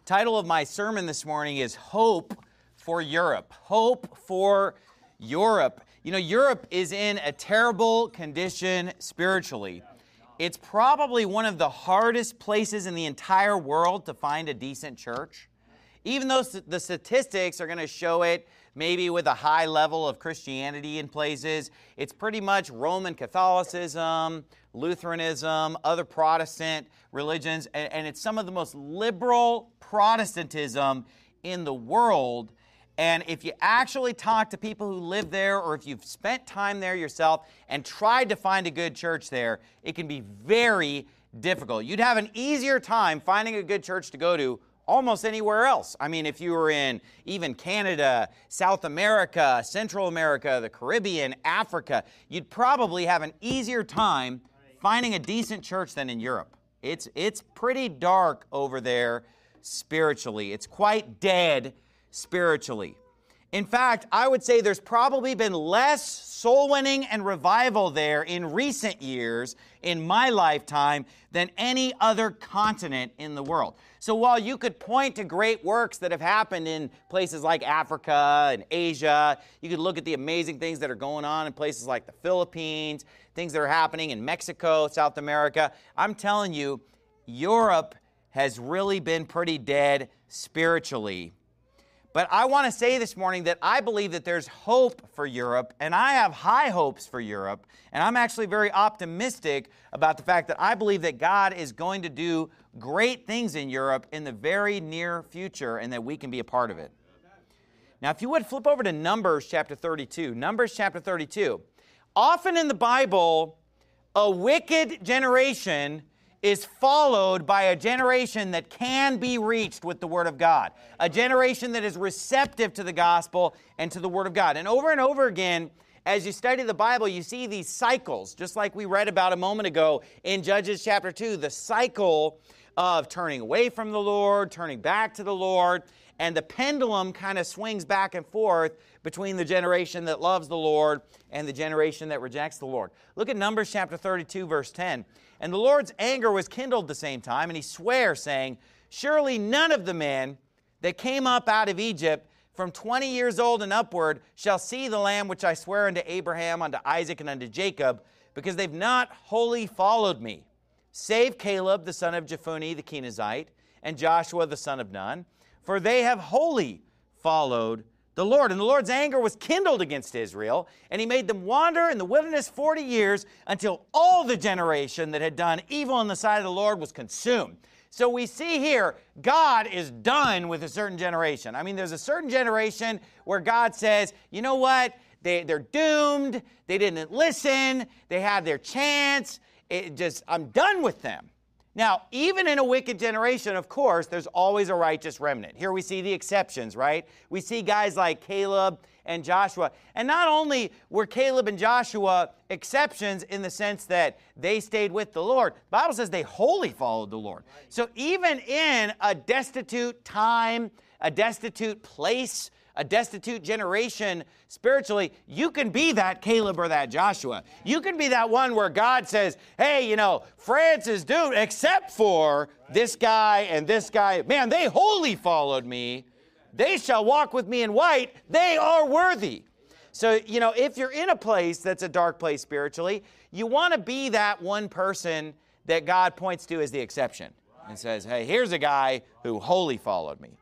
Title of my sermon this morning is Hope for Europe. Hope for Europe. You know, Europe is in a terrible condition spiritually. It's probably one of the hardest places in the entire world to find a decent church. Even though the statistics are going to show it maybe with a high level of Christianity in places, it's pretty much Roman Catholicism, Lutheranism, other Protestant religions, and it's some of the most liberal Protestantism in the world. And if you actually talk to people who live there, or if you've spent time there yourself and tried to find a good church there, it can be very difficult. You'd have an easier time finding a good church to go to almost anywhere else. I mean, if you were in even Canada, South America, Central America, the Caribbean, Africa, you'd probably have an easier time finding a decent church than in Europe. It's pretty dark over there spiritually. It's quite dead spiritually. In fact, I would say there's probably been less soul winning and revival there in recent years, in my lifetime, than any other continent in the world. So while you could point to great works that have happened in places like Africa and Asia, you could look at the amazing things that are going on in places like the Philippines, things that are happening in Mexico, South America. I'm telling you, Europe has really been pretty dead spiritually. But I want to say this morning that I believe that there's hope for Europe, and I have high hopes for Europe, and I'm actually very optimistic about the fact that I believe that God is going to do great things in Europe in the very near future, and that we can be a part of it. Now, if you would flip over to Numbers chapter 32. Numbers chapter 32. Often in the Bible, a wicked generation is followed by a generation that can be reached with the Word of God. A generation that is receptive to the gospel and to the Word of God. And over again, as you study the Bible, you see these cycles, just like we read about a moment ago in Judges chapter 2, the cycle of turning away from the Lord, turning back to the Lord, and the pendulum kind of swings back and forth between the generation that loves the Lord and the generation that rejects the Lord. Look at Numbers chapter 32, verse 10. And the Lord's anger was kindled the same time, and he sware, saying, surely none of the men that came up out of Egypt from 20 years old and upward shall see the land which I swear unto Abraham, unto Isaac, and unto Jacob, because they've not wholly followed me, save Caleb the son of Jephunneh the Kenizzite, and Joshua the son of Nun, for they have wholly followed the Lord. And the Lord's anger was kindled against Israel, and he made them wander in the wilderness 40 years until all the generation that had done evil in the sight of the Lord was consumed. So we see here, God is done with a certain generation. I mean, there's a certain generation where God says, you know what? They're doomed. They didn't listen. They had their chance. I'm done with them. Now, even in a wicked generation, of course, there's always a righteous remnant. Here we see the exceptions, right? We see guys like Caleb and Joshua. And not only were Caleb and Joshua exceptions in the sense that they stayed with the Lord, the Bible says they wholly followed the Lord. So even in a destitute time, a destitute place, a destitute generation spiritually, you can be that Caleb or that Joshua. You can be that one where God says, hey, you know, France is doomed except for this guy and this guy. Man, they wholly followed me. They shall walk with me in white. They are worthy. So, you know, if you're in a place that's a dark place spiritually, you want to be that one person that God points to as the exception and says, hey, here's a guy who wholly followed me.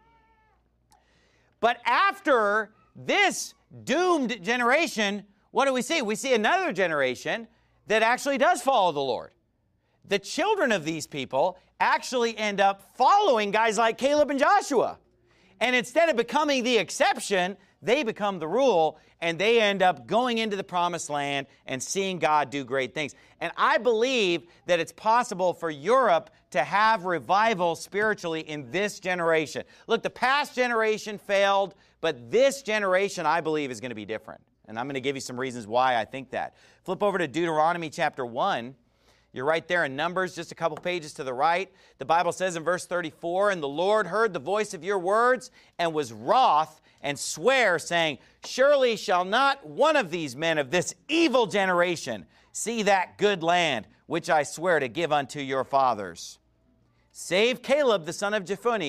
But after this doomed generation, what do we see? We see another generation that actually does follow the Lord. The children of these people actually end up following guys like Caleb and Joshua. And instead of becoming the exception, they become the rule, and they end up going into the promised land and seeing God do great things. And I believe that it's possible for Europe to have revival spiritually in this generation. Look, the past generation failed, but this generation, I believe, is going to be different. And I'm going to give you some reasons why I think that. Flip over to Deuteronomy chapter 1. You're right there in Numbers, just a couple pages to the right. The Bible says in verse 34, and the Lord heard the voice of your words and was wroth and sware, saying, surely shall not one of these men of this evil generation see that good land which I swear to give unto your fathers, save Caleb the son of Jephunneh,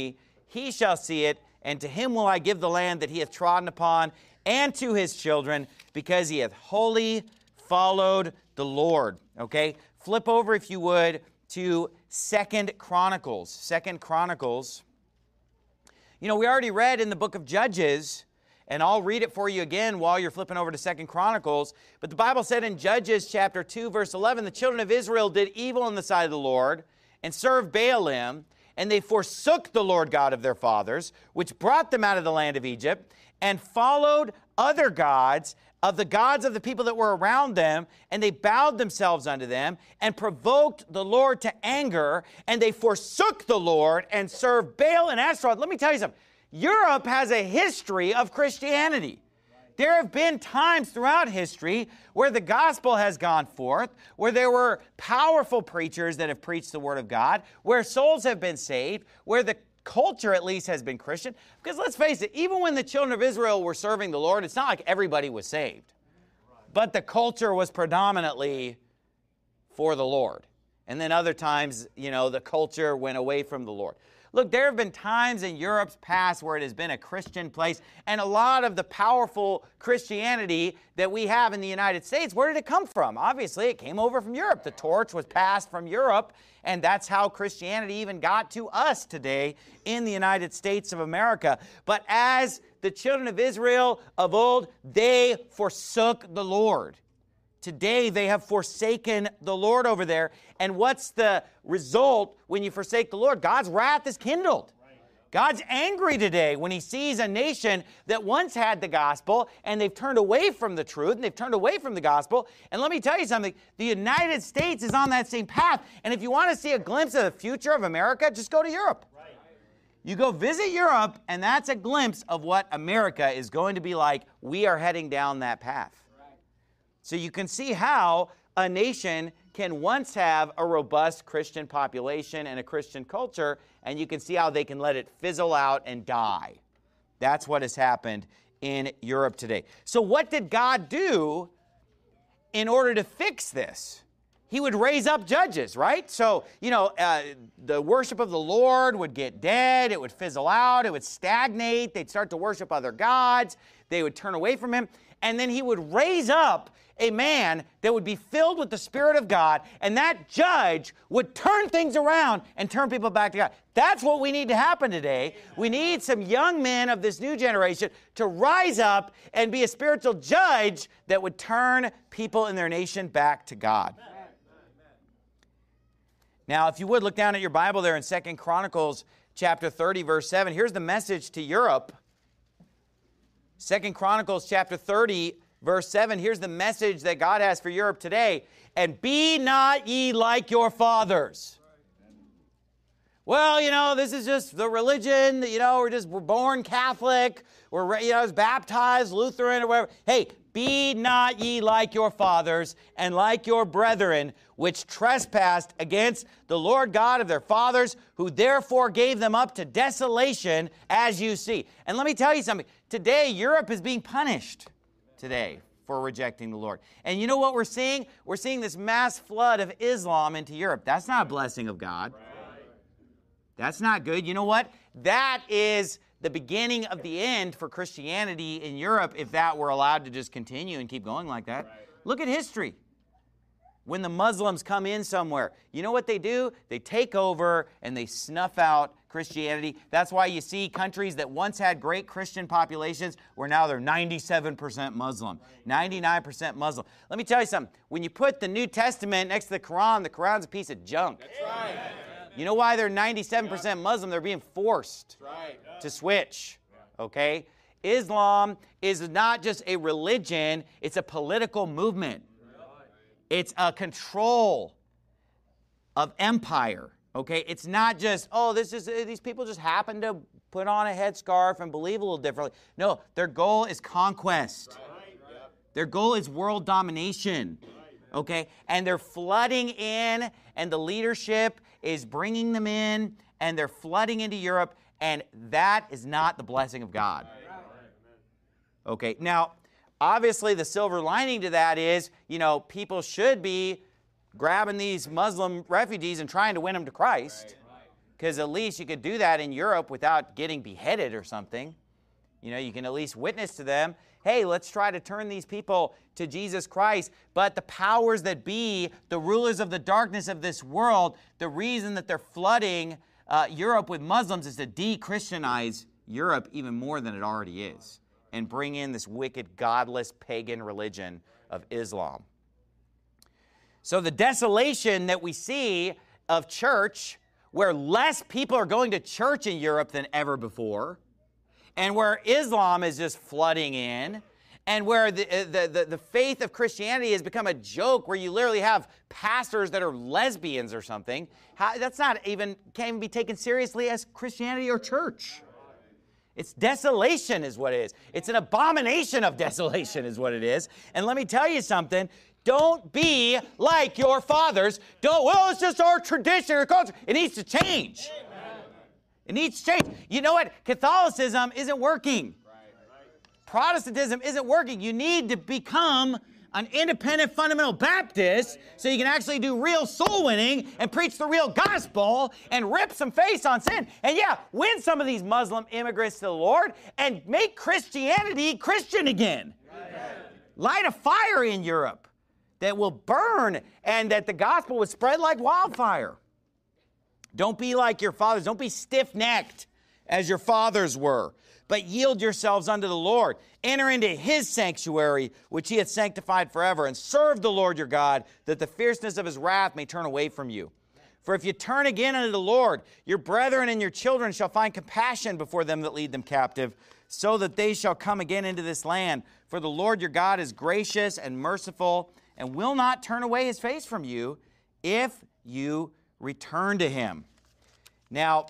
he shall see it, and to him will I give the land that he hath trodden upon, and to his children, because he hath wholly followed the Lord. Okay? Flip over, if you would, to 2 Chronicles. 2 Chronicles. You know, we already read in the book of Judges, and I'll read it for you again while you're flipping over to 2 Chronicles. But the Bible said in Judges chapter 2, verse 11, the children of Israel did evil in the sight of the Lord, and served Baalim, and they forsook the Lord God of their fathers, which brought them out of the land of Egypt, and followed other gods of the people that were around them, and they bowed themselves unto them, and provoked the Lord to anger, and they forsook the Lord, and served Baal and Ashtaroth. Let me tell you something. Europe has a history of Christianity. There have been times throughout history where the gospel has gone forth, where there were powerful preachers that have preached the word of God, where souls have been saved, where the culture at least has been Christian. Because let's face it, even when the children of Israel were serving the Lord, it's not like everybody was saved. But the culture was predominantly for the Lord. And then other times, you know, the culture went away from the Lord. Look, there have been times in Europe's past where it has been a Christian place, and a lot of the powerful Christianity that we have in the United States, where did it come from? Obviously, it came over from Europe. The torch was passed from Europe, and that's how Christianity even got to us today in the United States of America. But as the children of Israel of old, they forsook the Lord. Today, they have forsaken the Lord over there. And what's the result when you forsake the Lord? God's wrath is kindled. God's angry today when he sees a nation that once had the gospel and they've turned away from the truth and they've turned away from the gospel. And let me tell you something. The United States is on that same path. And if you want to see a glimpse of the future of America, just go to Europe. You go visit Europe, and that's a glimpse of what America is going to be like. We are heading down that path. So you can see how a nation can once have a robust Christian population and a Christian culture, and you can see how they can let it fizzle out and die. That's what has happened in Europe today. So what did God do in order to fix this? He would raise up judges, right? So, you know, the worship of the Lord would get dead. It would fizzle out. It would stagnate. They'd start to worship other gods. They would turn away from him. And then he would raise up a man that would be filled with the Spirit of God, and that judge would turn things around and turn people back to God. That's what we need to happen today. We need some young men of this new generation to rise up and be a spiritual judge that would turn people in their nation back to God. Now, if you would, look down at your Bible there in 2 Chronicles chapter 30, verse 7. Here's the message to Europe. 2 Chronicles chapter 30, verse 7, here's the message that God has for Europe today. And be not ye like your fathers. Well, you know, this is just the religion, you know, we're born Catholic, we're, you know, baptized Lutheran or whatever. Hey, be not ye like your fathers and like your brethren, which trespassed against the Lord God of their fathers, who therefore gave them up to desolation, as you see. And let me tell you something. Today, Europe is being punished today for rejecting the Lord. And you know what we're seeing? We're seeing this mass flood of Islam into Europe. That's not a blessing of God. That's not good. You know what? That is the beginning of the end for Christianity in Europe if that were allowed to just continue and keep going like that. Look at history. When the Muslims come in somewhere, you know what they do? They take over and they snuff out Christianity. That's why you see countries that once had great Christian populations where now they're 97% Muslim, 99% Muslim. Let me tell you something. When you put the New Testament next to the Quran's a piece of junk. That's right. You know why they're 97% Muslim? They're being forced to switch, okay? Islam is not just a religion, it's a political movement. It's a control of empire, okay? It's not just, these people just happen to put on a headscarf and believe a little differently. No, their goal is conquest. Their goal is world domination, okay? And they're flooding in, and the leadership is bringing them in, and they're flooding into Europe, and that is not the blessing of God. Okay, now, obviously, the silver lining to that is, you know, people should be grabbing these Muslim refugees and trying to win them to Christ. because at least you could do that in Europe without getting beheaded or something. You know, you can at least witness to them, hey, let's try to turn these people to Jesus Christ. But the powers that be, the rulers of the darkness of this world, the reason that they're flooding Europe with Muslims is to de-Christianize Europe even more than it already is and bring in this wicked, godless, pagan religion of Islam. So the desolation that we see of church, where less people are going to church in Europe than ever before, and where Islam is just flooding in, and where the faith of Christianity has become a joke, where you literally have pastors that are lesbians or something. That's not even, can't even be taken seriously as Christianity or church. It's desolation is what it is. It's an abomination of desolation is what it is. And let me tell you something. Don't be like your fathers. Well, it's just our tradition or culture. It needs to change. It needs to change. You know what? Catholicism isn't working. Protestantism isn't working. You need to become an independent fundamental Baptist so you can actually do real soul winning and preach the real gospel and rip some face on sin. And yeah, win some of these Muslim immigrants to the Lord and make Christianity Christian again. Amen. Light a fire in Europe that will burn and that the gospel would spread like wildfire. Don't be like your fathers. Don't be stiff-necked as your fathers were, but yield yourselves unto the Lord. Enter into his sanctuary, which he hath sanctified forever, and serve the Lord your God, that the fierceness of his wrath may turn away from you. For if you turn again unto the Lord, your brethren and your children shall find compassion before them that lead them captive, so that they shall come again into this land. For the Lord your God is gracious and merciful, and will not turn away his face from you, if you return to him. Now,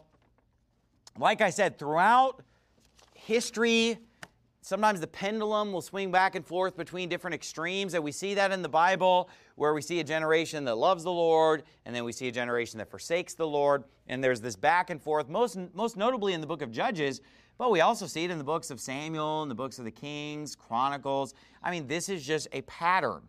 like I said, throughout history, sometimes the pendulum will swing back and forth between different extremes, and we see that in the Bible, where we see a generation that loves the Lord, and then we see a generation that forsakes the Lord, and there's this back and forth, most notably in the book of Judges, but we also see it in the books of Samuel, in the books of the Kings, Chronicles. I mean, this is just a pattern.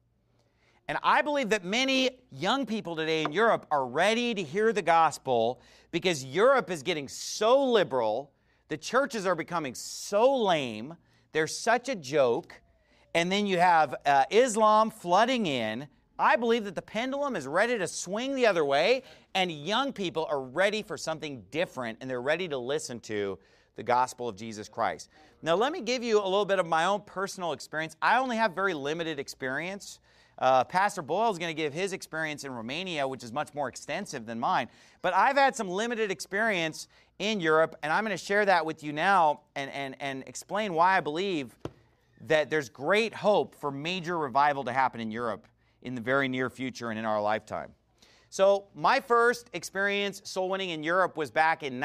And I believe that many young people today in Europe are ready to hear the gospel because Europe is getting so liberal, the churches are becoming so lame, they're such a joke, and then you have Islam flooding in. I believe that the pendulum is ready to swing the other way, and young people are ready for something different, and they're ready to listen to the gospel of Jesus Christ. Now, let me give you a little bit of my own personal experience. I only have very limited experience. Pastor Boyle is going to give his experience in Romania, which is much more extensive than mine. But I've had some limited experience in Europe, and I'm going to share that with you now and explain why I believe that there's great hope for major revival to happen in Europe in the very near future and in our lifetime. So my first experience soul winning in Europe was back in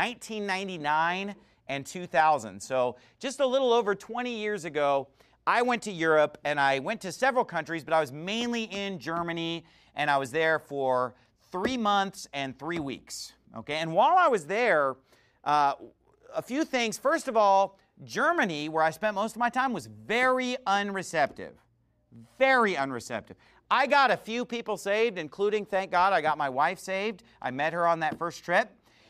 1999 and 2000. So just a little over 20 years ago, I went to Europe, and I went to several countries, but I was mainly in Germany, and I was there for 3 months and 3 weeks. Okay, and while I was there, a few things. First of all, Germany, where I spent most of my time, was very unreceptive. Very unreceptive. I got a few people saved, including, thank God, I got my wife saved. I met her on that first trip.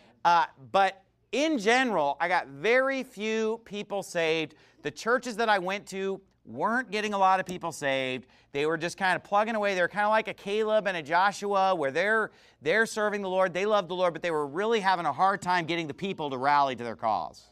But in general, I got very few people saved. The churches that I went to weren't getting a lot of people saved. They were just kind of plugging away. They were kind of like a Caleb and a Joshua, where they're serving the Lord. They loved the Lord, but they were really having a hard time getting the people to rally to their cause.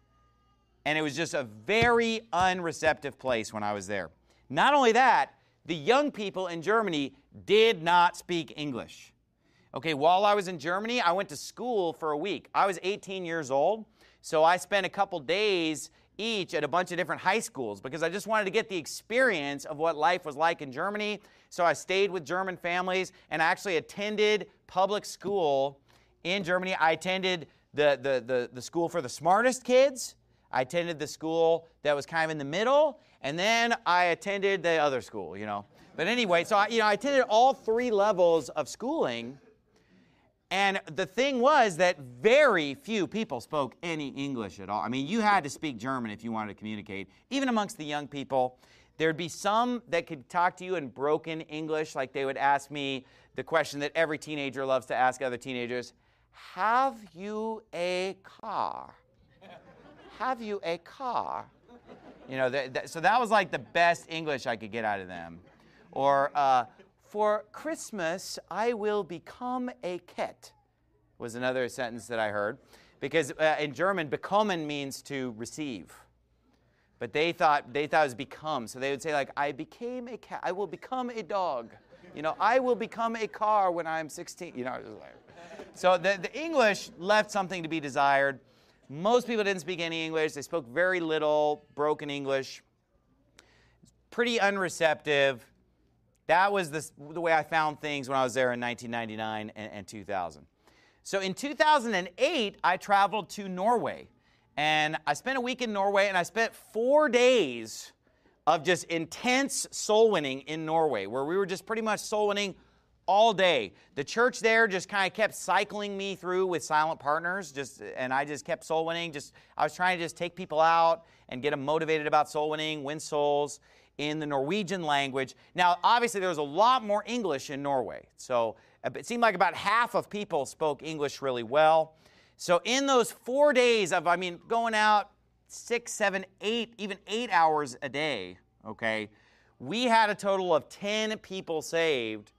And it was just a very unreceptive place when I was there. Not only that, the young people in Germany did not speak English. Okay, while I was in Germany, I went to school for a week. I was 18 years old, so I spent a couple days each at a bunch of different high schools because I just wanted to get the experience of what life was like in Germany. So I stayed with German families, and I actually attended public school in Germany. I attended the school for the smartest kids. I attended the school that was kind of in the middle, and then I attended the other school, But anyway, so I attended all 3 levels of schooling. And the thing was that very few people spoke any English at all. I mean, you had to speak German if you wanted to communicate. Even amongst the young people, there'd be some that could talk to you in broken English, like they would ask me the question that every teenager loves to ask other teenagers, have you a car? Have you a car? You know, so that was like the best English I could get out of them. Or, for Christmas, I will become a cat, was another sentence that I heard. Because in German, bekommen means to receive. But they thought it was become. So they would say, like, I became a cat. I will become a dog. You know, I will become a car when I'm 16. You know, so the English left something to be desired. Most people didn't speak any English. They spoke very little broken English. Pretty unreceptive. That was the way I found things when I was there in 1999 and 2000. So in 2008, I traveled to Norway. And I spent a week in Norway, and I spent 4 days of just intense soul winning in Norway, where we were just pretty much soul winning all day. The church there just kind of kept cycling me through with silent partners, and I just kept soul winning. I was trying to just take people out and get them motivated about soul winning, win souls in the Norwegian language. Now, obviously, there was a lot more English in Norway. So it seemed like about half of people spoke English really well. So in those 4 days of, going out 6, 7, 8, even 8 hours a day, okay, we had a total of 10 people saved.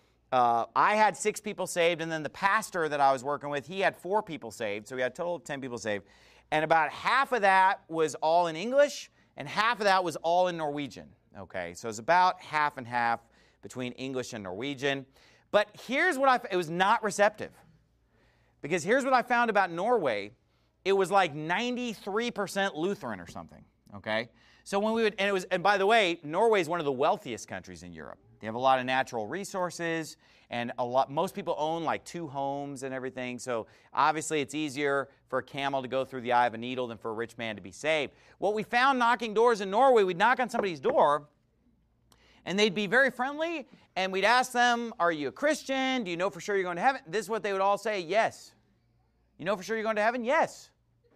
I had 6 people saved, and then the pastor that I was working with, he had 4 people saved. So we had a total of 10 people saved. And about half of that was all in English, and half of that was all in Norwegian. Okay, so it's about half and half between English and Norwegian. But here's what it was not receptive. Because here's what I found about Norway. It was like 93% Lutheran or something, okay? So when we would, and by the way, Norway is one of the wealthiest countries in Europe. They have a lot of natural resources, and most people own like 2 homes and everything. So obviously it's easier for a camel to go through the eye of a needle than for a rich man to be saved. What we found knocking doors in Norway, we'd knock on somebody's door, and they'd be very friendly, and we'd ask them, are you a Christian? Do you know for sure you're going to heaven? This is what they would all say, yes. You know for sure you're going to heaven? Yes.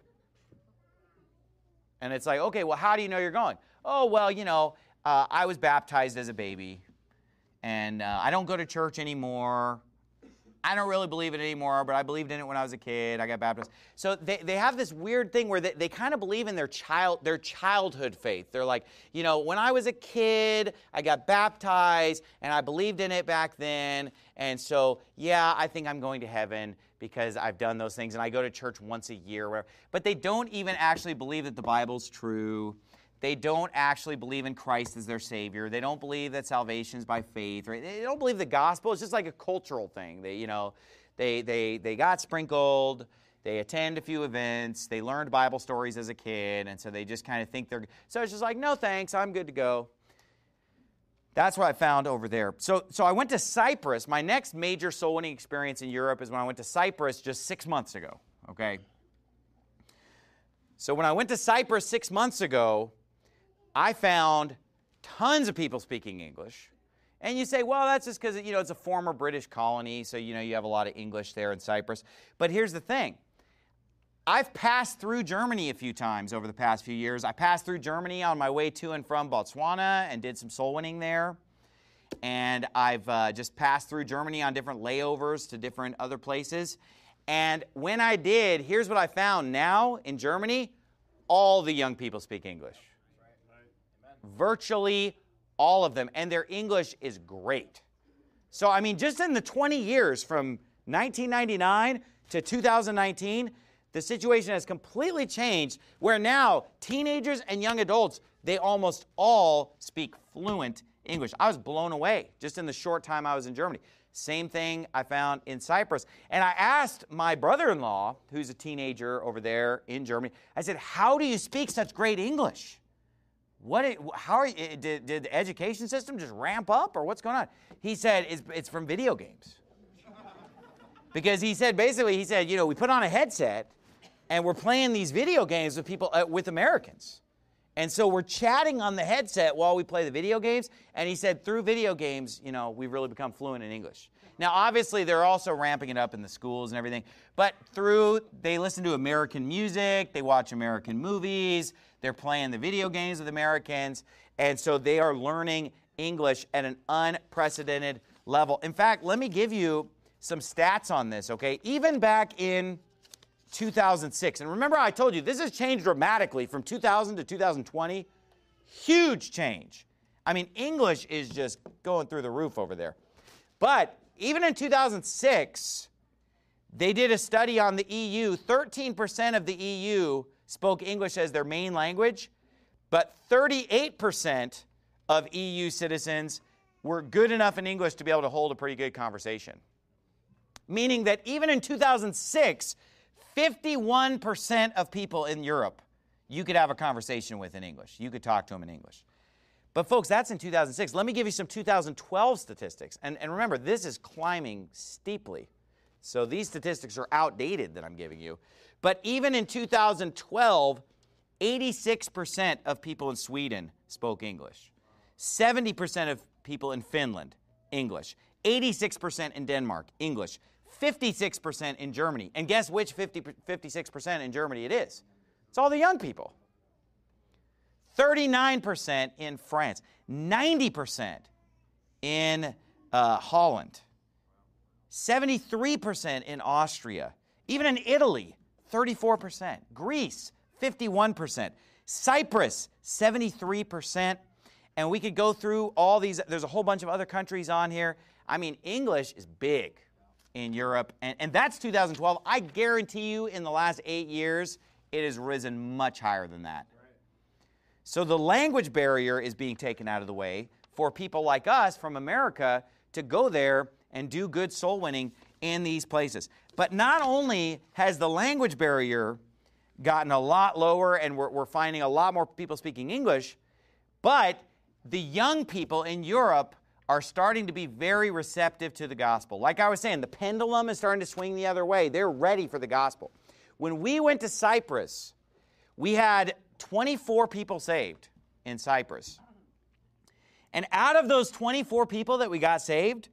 And it's like, okay, well, how do you know you're going? Oh, well, I was baptized as a baby, and I don't go to church anymore. I don't really believe it anymore, but I believed in it when I was a kid. I got baptized. So they have this weird thing where they kind of believe in their childhood faith. They're like, when I was a kid, I got baptized, and I believed in it back then, and so, yeah, I think I'm going to heaven because I've done those things, and I go to church once a year or whatever. But they don't even actually believe that the Bible's true. They don't actually believe in Christ as their Savior. They don't believe that salvation is by faith. Right? They don't believe the gospel. It's just like a cultural thing. They got sprinkled. They attend a few events. They learned Bible stories as a kid, and so they just kind of think they're... So it's just like, no thanks, I'm good to go. That's what I found over there. So I went to Cyprus. My next major soul winning experience in Europe is when I went to Cyprus just 6 months ago, okay? So when I went to Cyprus 6 months ago, I found tons of people speaking English. And you say, well, that's just because, it's a former British colony, so, you have a lot of English there in Cyprus. But here's the thing. I've passed through Germany a few times over the past few years. I passed through Germany on my way to and from Botswana and did some soul winning there. And I've just passed through Germany on different layovers to different other places. And when I did, here's what I found. Now in Germany, all the young people speak English. Virtually all of them. And their English is great. So, just in the 20 years from 1999 to 2019, the situation has completely changed where now teenagers and young adults, they almost all speak fluent English. I was blown away just in the short time I was in Germany. Same thing I found in Cyprus. And I asked my brother-in-law, who's a teenager over there in Germany, I said, how do you speak such great English? Did the education system just ramp up, or what's going on? He said, it's from video games. Because he said, we put on a headset, and we're playing these video games with people, with Americans. And so we're chatting on the headset while we play the video games. And he said, through video games, we've really become fluent in English. Now, obviously, they're also ramping it up in the schools and everything. But they listen to American music, they watch American movies, they're playing the video games with Americans. And so they are learning English at an unprecedented level. In fact, let me give you some stats on this, okay? Even back in 2006, and remember I told you this has changed dramatically from 2000 to 2020. Huge change. I mean, English is just going through the roof over there. But even in 2006, they did a study on the EU. 13% of the EU spoke English as their main language, but 38% of EU citizens were good enough in English to be able to hold a pretty good conversation. Meaning that even in 2006, 51% of people in Europe you could have a conversation with in English. You could talk to them in English. But folks, that's in 2006. Let me give you some 2012 statistics. And remember, this is climbing steeply. So these statistics are outdated that I'm giving you. But even in 2012, 86% of people in Sweden spoke English. 70% of people in Finland, English. 86% in Denmark, English. 56% in Germany. And guess which 56% in Germany it is? It's all the young people. 39% in France. 90% in Holland. 73% in Austria. Even in Italy, 34%. Greece, 51%. Cyprus, 73%. And we could go through all these. There's a whole bunch of other countries on here. I mean, English is big in Europe. And that's 2012. I guarantee you in the last 8 years, it has risen much higher than that. So the language barrier is being taken out of the way for people like us from America to go there and do good soul winning in these places. But not only has the language barrier gotten a lot lower and we're finding a lot more people speaking English, but the young people in Europe are starting to be very receptive to the gospel. Like I was saying, the pendulum is starting to swing the other way. They're ready for the gospel. When we went to Cyprus, we had 24 people saved in Cyprus. And out of those 24 people that we got saved,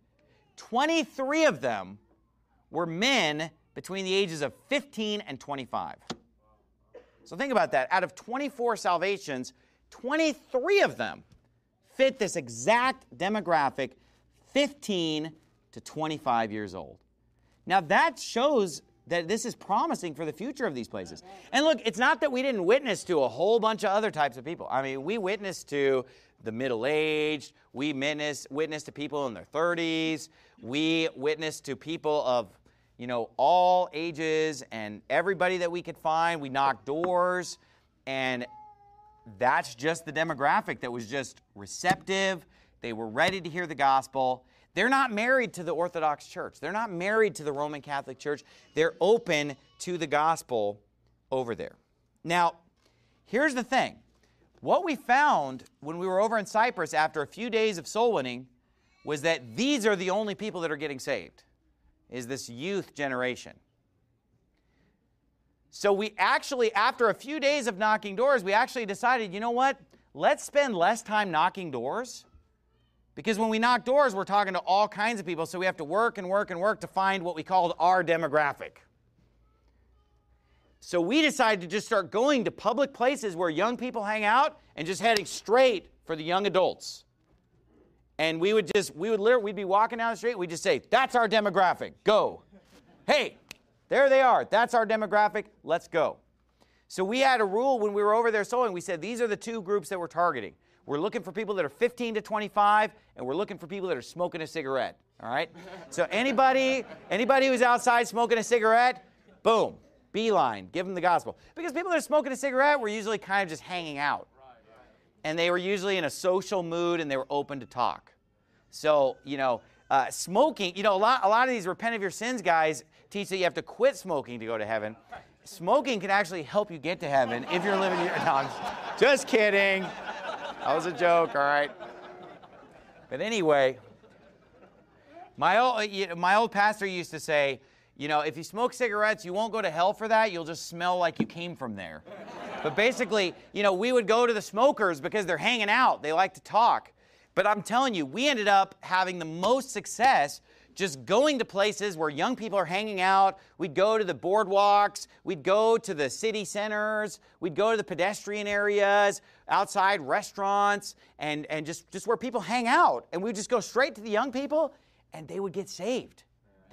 23 of them were men between the ages of 15 and 25. So think about that. Out of 24 salvations, 23 of them fit this exact demographic, 15 to 25 years old. Now that shows that this is promising for the future of these places. And look, it's not that we didn't witness to a whole bunch of other types of people. I mean, we witnessed to the middle-aged. We witnessed to people in their 30s. We witnessed to people of, all ages and everybody that we could find. We knocked doors, and that's just the demographic that was just receptive. They were ready to hear the gospel. They're not married to the Orthodox Church. They're not married to the Roman Catholic Church. They're open to the gospel over there. Now, here's the thing. What we found when we were over in Cyprus after a few days of soul winning was that these are the only people that are getting saved, is this youth generation. So we actually, after a few days of knocking doors, we actually decided, you know what? Let's spend less time knocking doors. Because when we knock doors, we're talking to all kinds of people, so we have to work and work and work to find what we called our demographic. So we decided to just start going to public places where young people hang out and just heading straight for the young adults. And we'd be walking down the street, we'd just say, that's our demographic, go. Hey, there they are, that's our demographic, let's go. So we had a rule when we were over there souling, we said these are the two groups that we're targeting. We're looking for people that are 15 to 25, and we're looking for people that are smoking a cigarette, all right? So anybody who's outside smoking a cigarette, boom, beeline, give them the gospel. Because people that are smoking a cigarette were usually kind of just hanging out. And they were usually in a social mood, and they were open to talk. So, smoking, a lot of these repent of your sins guys teach that you have to quit smoking to go to heaven. Smoking can actually help you get to heaven if you're living your... No, I'm just kidding. That was a joke, all right? But anyway, my old pastor used to say, if you smoke cigarettes, you won't go to hell for that. You'll just smell like you came from there. But basically, we would go to the smokers because they're hanging out. They like to talk. But I'm telling you, we ended up having the most success just going to places where young people are hanging out. We'd go to the boardwalks. We'd go to the city centers. We'd go to the pedestrian areas, outside restaurants, and just where people hang out. And we'd just go straight to the young people, and they would get saved.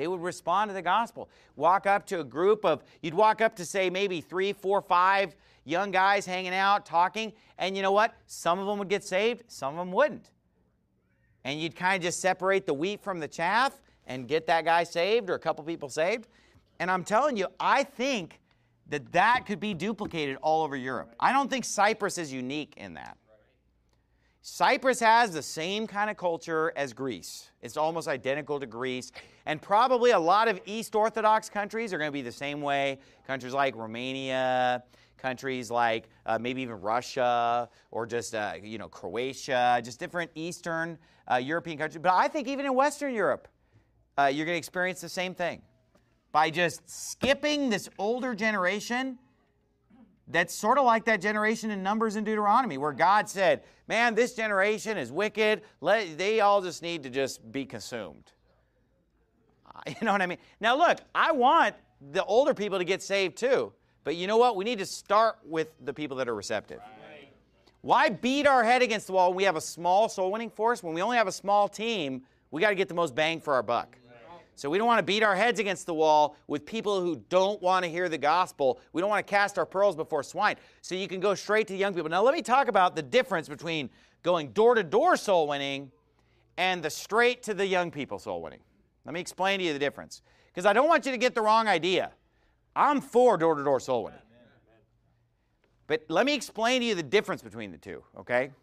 They would respond to the gospel. Walk up to a group of, you'd walk up to, say, maybe 3, 4, 5 young guys hanging out, talking, and you know what? Some of them would get saved, some of them wouldn't. And you'd kind of just separate the wheat from the chaff and get that guy saved or a couple people saved. And I'm telling you, I think that could be duplicated all over Europe. I don't think Cyprus is unique in that. Cyprus has the same kind of culture as Greece. It's almost identical to Greece. And probably a lot of East Orthodox countries are going to be the same way. Countries like Romania, countries like maybe even Russia, or just Croatia, just different Eastern European countries. But I think even in Western Europe, you're going to experience the same thing. By just skipping this older generation, that's sort of like that generation in Numbers and Deuteronomy, where God said, man, this generation is wicked. They all just need to just be consumed. You know what I mean? Now look, I want the older people to get saved too. But you know what? We need to start with the people that are receptive. Right. Why beat our head against the wall when we have a small soul winning force? When we only have a small team, we got to get the most bang for our buck. So we don't want to beat our heads against the wall with people who don't want to hear the gospel. We don't want to cast our pearls before swine. So you can go straight to the young people. Now let me talk about the difference between going door-to-door soul winning and the straight to the young people soul winning. Let me explain to you the difference. Because I don't want you to get the wrong idea. I'm for door-to-door soul winning. But let me explain to you the difference between the two, okay?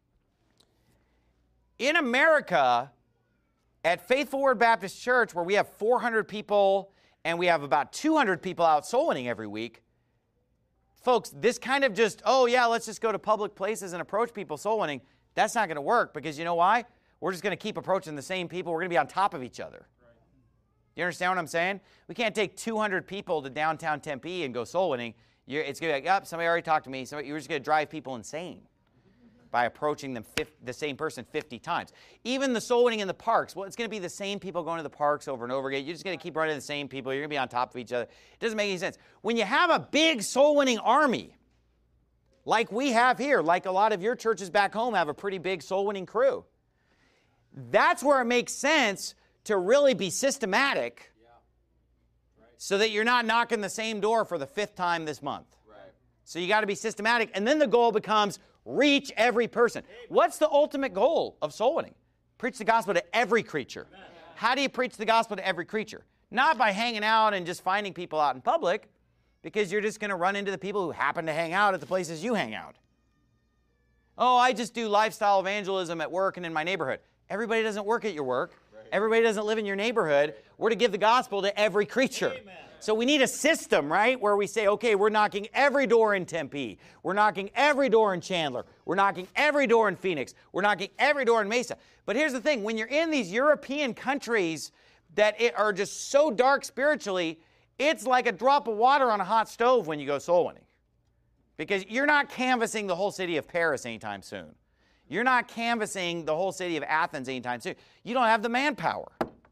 In America, at Faithful Word Baptist Church, where we have 400 people and we have about 200 people out soul winning every week, folks, this kind of just, oh yeah, let's just go to public places and approach people soul winning, that's not going to work, because you know why? We're just going to keep approaching the same people. We're going to be on top of each other. You understand what I'm saying? We can't take 200 people to downtown Tempe and go soul winning. It's going to be like, oh, somebody already talked to me. You're just going to drive people insane by approaching them the same person 50 times. Even the soul winning in the parks, well, it's going to be the same people going to the parks over and over again. You're just going to keep running the same people. You're going to be on top of each other. It doesn't make any sense. When you have a big soul winning army, like we have here, like a lot of your churches back home have a pretty big soul winning crew, that's where it makes sense to really be systematic, so that you're not knocking the same door for the 5th time this month. Right. So you got to be systematic, and then the goal becomes reach every person. What's the ultimate goal of soul winning? Preach the gospel to every creature. Amen. How do you preach the gospel to every creature? Not by hanging out and just finding people out in public, because you're just going to run into the people who happen to hang out at the places you hang out. Oh, I just do lifestyle evangelism at work and in my neighborhood. Everybody doesn't work at your work. Everybody doesn't live in your neighborhood. We're to give the gospel to every creature. Amen. So we need a system, right, where we say, okay, we're knocking every door in Tempe. We're knocking every door in Chandler. We're knocking every door in Phoenix. We're knocking every door in Mesa. But here's the thing. When you're in these European countries that are just so dark spiritually, it's like a drop of water on a hot stove when you go soul winning. Because you're not canvassing the whole city of Paris anytime soon. You're not canvassing the whole city of Athens anytime soon. You don't have the manpower.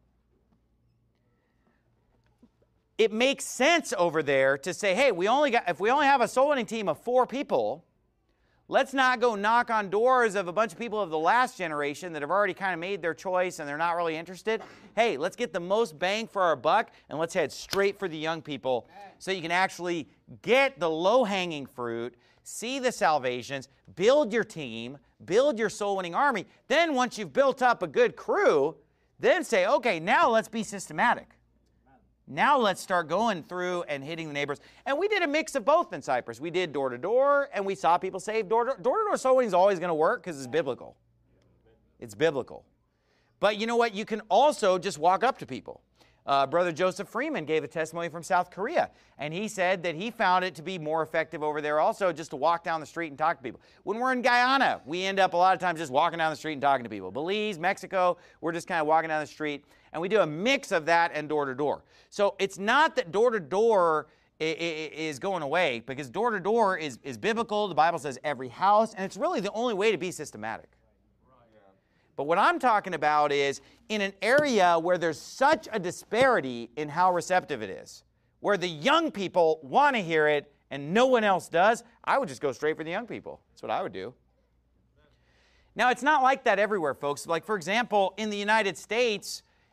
It makes sense over there to say, hey, if we only have a soul winning team of 4 people, let's not go knock on doors of a bunch of people of the last generation that have already kind of made their choice and they're not really interested. Hey, let's get the most bang for our buck, and let's head straight for the young people so you can actually get the low-hanging fruit, see the salvations, build your team, build your soul-winning army. Then once you've built up a good crew, then say, okay, now let's be systematic. Now let's start going through and hitting the neighbors. And we did a mix of both in Cyprus. We did door-to-door, and we saw people saved. Door-to-door soul winning is always going to work because it's biblical. It's biblical. But you know what? You can also just walk up to people. Brother Joseph Freeman gave a testimony from South Korea, and he said that he found it to be more effective over there also just to walk down the street and talk to people. When we're in Guyana, we end up a lot of times just walking down the street and talking to people. Belize, Mexico, we're just kind of walking down the street, and we do a mix of that and door-to-door. So it's not that door-to-door is going away, because door-to-door is biblical. The Bible says every house, and it's really the only way to be systematic. But what I'm talking about is in an area where there's such a disparity in how receptive it is, where the young people want to hear it and no one else does, I would just go straight for the young people. That's what I would do. Now, it's not like that everywhere, folks. Like, for example, in the United States,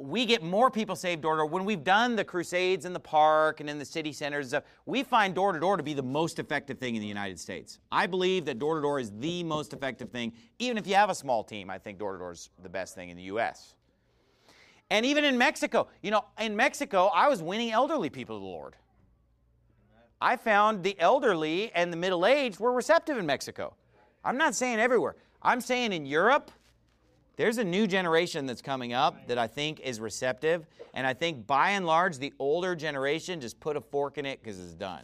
we get more people saved door to door. When we've done the crusades in the park and in the city centers and stuff, we find door to door to be the most effective thing in the United States. I believe that door to door is the most effective thing. Even if you have a small team, I think door to door is the best thing in the U.S. And even in Mexico, in Mexico, I was winning elderly people to the Lord. I found the elderly and the middle-aged were receptive in Mexico. I'm not saying everywhere. I'm saying in Europe, there's a new generation that's coming up that I think is receptive. And I think by and large, the older generation just put a fork in it because it's done.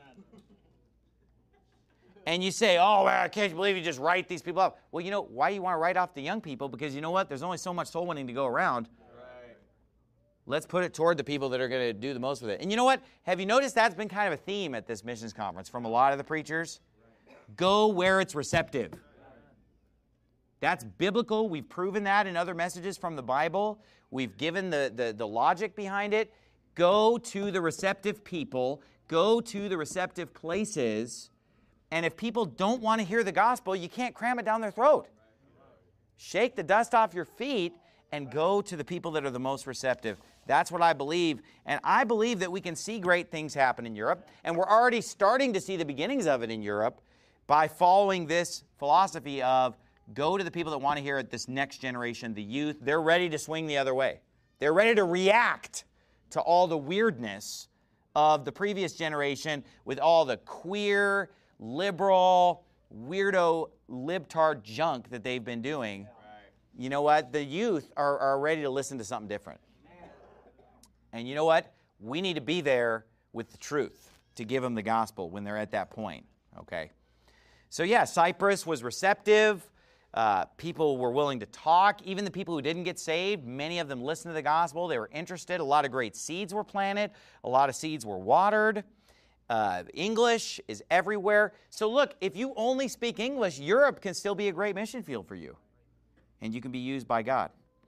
And you say, oh, well, I can't believe you just write these people off. Well, why you want to write off the young people? Because you know what? There's only so much soul winning to go around. Right. Let's put it toward the people that are going to do the most with it. And you know what? Have you noticed that's been kind of a theme at this missions conference from a lot of the preachers? Go where it's receptive. That's biblical. We've proven that in other messages from the Bible. We've given the logic behind it. Go to the receptive people. Go to the receptive places. And if people don't want to hear the gospel, you can't cram it down their throat. Shake the dust off your feet and go to the people that are the most receptive. That's what I believe. And I believe that we can see great things happen in Europe. And we're already starting to see the beginnings of it in Europe by following this philosophy of go to the people that want to hear it, this next generation, the youth. They're ready to swing the other way. They're ready to react to all the weirdness of the previous generation with all the queer, liberal, weirdo, libtard junk that they've been doing. Right. You know what? The youth are ready to listen to something different. And you know what? We need to be there with the truth to give them the gospel when they're at that point. Okay? So yeah, Cyprus was receptive. People were willing to talk. Even the people who didn't get saved, many of them listened to the gospel. They were interested. A lot of great seeds were planted. A lot of seeds were watered. English is everywhere. So look, if you only speak English, Europe can still be a great mission field for you. And you can be used by God.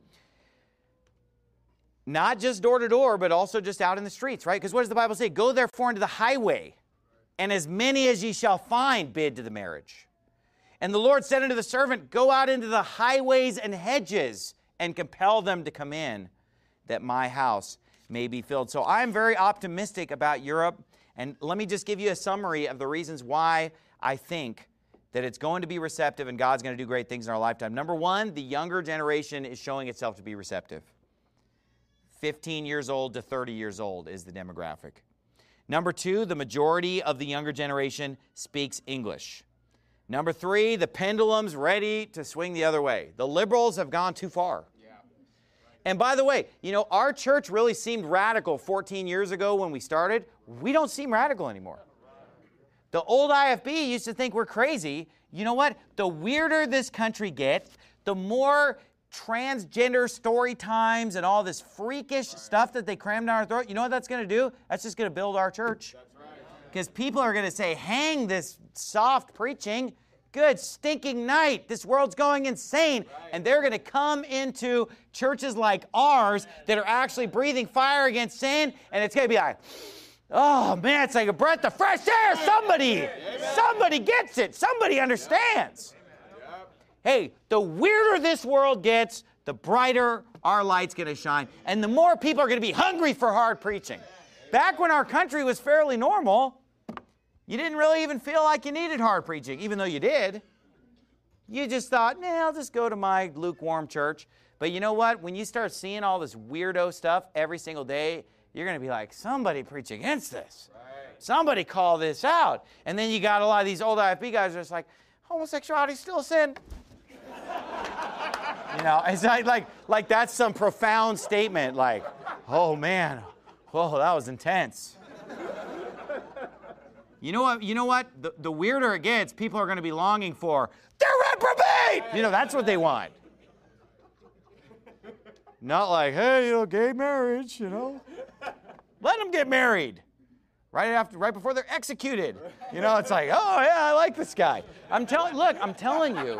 Not just door to door, but also just out in the streets, right? Because what does the Bible say? Go therefore into the highway, and as many as ye shall find bid to the marriage. And the Lord said unto the servant, go out into the highways and hedges and compel them to come in, that my house may be filled. So I'm very optimistic about Europe. And let me just give you a summary of the reasons why I think that it's going to be receptive and God's going to do great things in our lifetime. Number one, the younger generation is showing itself to be receptive. 15 years old to 30 years old is the demographic. Number two, the majority of the younger generation speaks English. Number three, the pendulum's ready to swing the other way. The liberals have gone too far. Yeah. And by the way, our church really seemed radical 14 years ago when we started. We don't seem radical anymore. The old IFB used to think we're crazy. You know what? The weirder this country gets, the more transgender story times and all this freakish stuff that they cram down our throat, you know what that's going to do? That's just going to build our church. Because people are going to say, hang this soft preaching. Good stinking night. This world's going insane. Right. And they're going to come into churches like ours that are actually breathing fire against sin. And it's going to be like, oh, man, it's like a breath of fresh air. Somebody gets it. Somebody understands. Hey, the weirder this world gets, the brighter our light's going to shine. And the more people are going to be hungry for hard preaching. Back when our country was fairly normal, you didn't really even feel like you needed hard preaching, even though you did. You just thought, I'll just go to my lukewarm church. But you know what? When you start seeing all this weirdo stuff every single day, you're going to be like, somebody preach against this. Right. Somebody call this out. And then you got a lot of these old IFB guys that are just like, homosexuality is still a sin. It's like that's some profound statement. Like, oh, man. Whoa, that was intense. You know what? The weirder it gets, people are going to be longing for, they're reprobate! That's what they want. Not like, hey, gay marriage, Let them get married. Right before they're executed. It's like, oh, yeah, I like this guy. I'm telling you.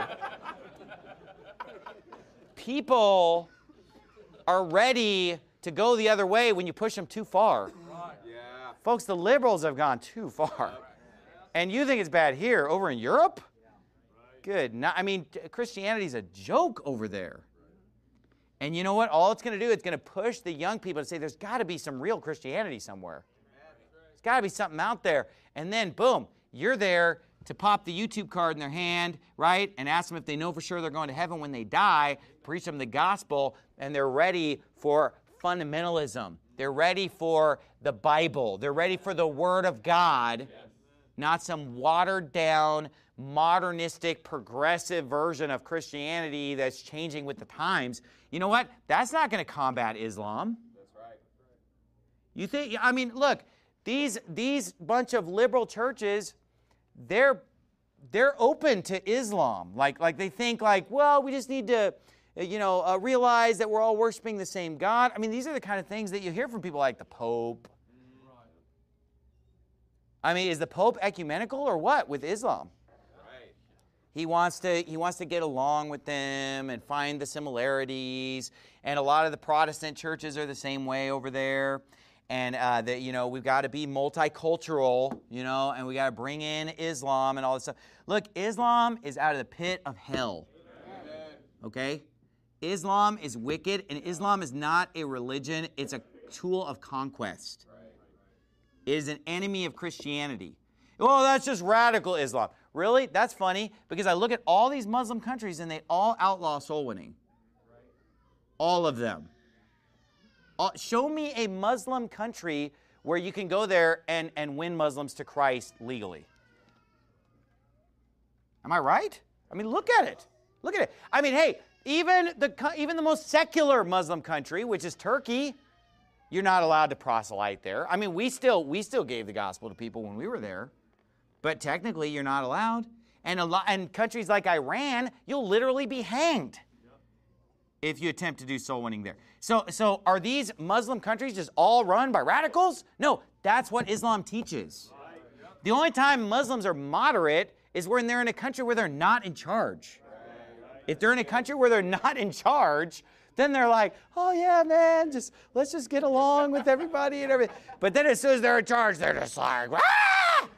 People are ready to go the other way when you push them too far. Yeah. Folks, the liberals have gone too far. And you think it's bad here. Over in Europe? Good. Christianity's a joke over there. And you know what? All it's going to do, it's going to push the young people to say, there's got to be some real Christianity somewhere. There's got to be something out there. And then, boom, you're there to pop the YouTube card in their hand, right? And ask them if they know for sure they're going to heaven when they die, preach them the gospel, and they're ready for fundamentalism. They're ready for the Bible. They're ready for the Word of God, not some watered-down, modernistic, progressive version of Christianity that's changing with the times. You know what? That's not going to combat Islam. That's right. You think? I mean, look, these bunch of liberal churches, they're open to Islam. Like they think like, well, we just need to, realize that we're all worshiping the same God. I mean, these are the kind of things that you hear from people like the Pope. I mean, is the Pope ecumenical or what with Islam? He wants to get along with them and find the similarities. And a lot of the Protestant churches are the same way over there. And we've got to be multicultural, and we got to bring in Islam and all this stuff. Look, Islam is out of the pit of hell. Okay? Islam is wicked, and Islam is not a religion. It's a tool of conquest. It is an enemy of Christianity. Well, that's just radical Islam. Really? That's funny, because I look at all these Muslim countries, and they all outlaw soul winning. All of them. Show me a Muslim country where you can go there and win Muslims to Christ legally. Am I right? I mean, look at it. Look at it. I mean, hey, even the most secular Muslim country, which is Turkey, you're not allowed to proselyte there. I mean, we still gave the gospel to people when we were there, but technically you're not allowed. And countries like Iran, you'll literally be hanged if you attempt to do soul winning there. So are these Muslim countries just all run by radicals? No, that's what Islam teaches. The only time Muslims are moderate is when they're in a country where they're not in charge. If they're in a country where they're not in charge, then they're like, oh yeah, man, let's just get along with everybody and everything. But then as soon as they're in charge, they're just like, ah!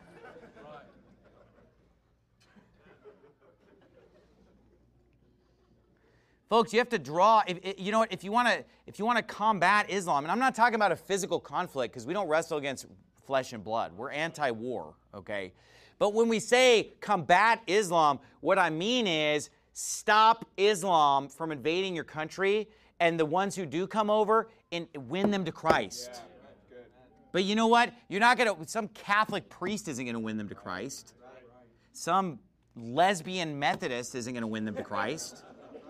Folks, you have to draw. If you want to combat Islam, and I'm not talking about a physical conflict because we don't wrestle against flesh and blood. We're anti-war, okay? But when we say combat Islam, what I mean is stop Islam from invading your country, and the ones who do come over, and win them to Christ. Yeah, good. But you know what? Some Catholic priest isn't going to win them to Christ. Some lesbian Methodist isn't going to win them to Christ.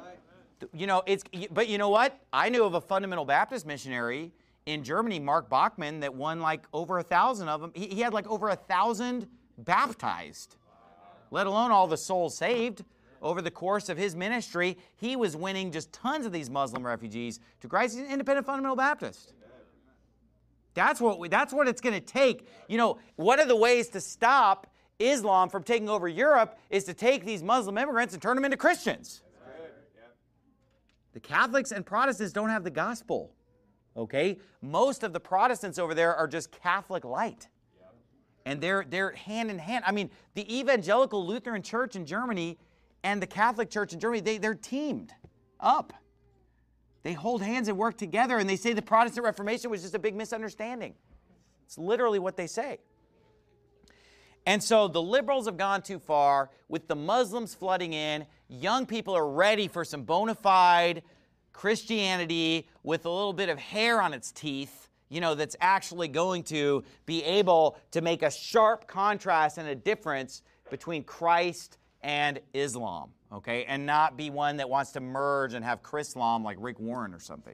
But you know what? I knew of a fundamental Baptist missionary in Germany, Mark Bachmann, that won like over 1,000 of them. He had like over 1,000 baptized, let alone all the souls saved. Over the course of his ministry, he was winning just tons of these Muslim refugees to Christ. He's an independent fundamental Baptist. That's what it's going to take. One of the ways to stop Islam from taking over Europe is to take these Muslim immigrants and turn them into Christians. The Catholics and Protestants don't have the gospel, okay? Most of the Protestants over there are just Catholic light. And they're hand in hand. I mean, the Evangelical Lutheran Church in Germany and the Catholic Church in Germany, they're teamed up. They hold hands and work together, and they say the Protestant Reformation was just a big misunderstanding. It's literally what they say. And so the liberals have gone too far. With the Muslims flooding in, young people are ready for some bona fide Christianity with a little bit of hair on its teeth, that's actually going to be able to make a sharp contrast and a difference between Christ and Islam, okay? And not be one that wants to merge and have Chrislam like Rick Warren or something.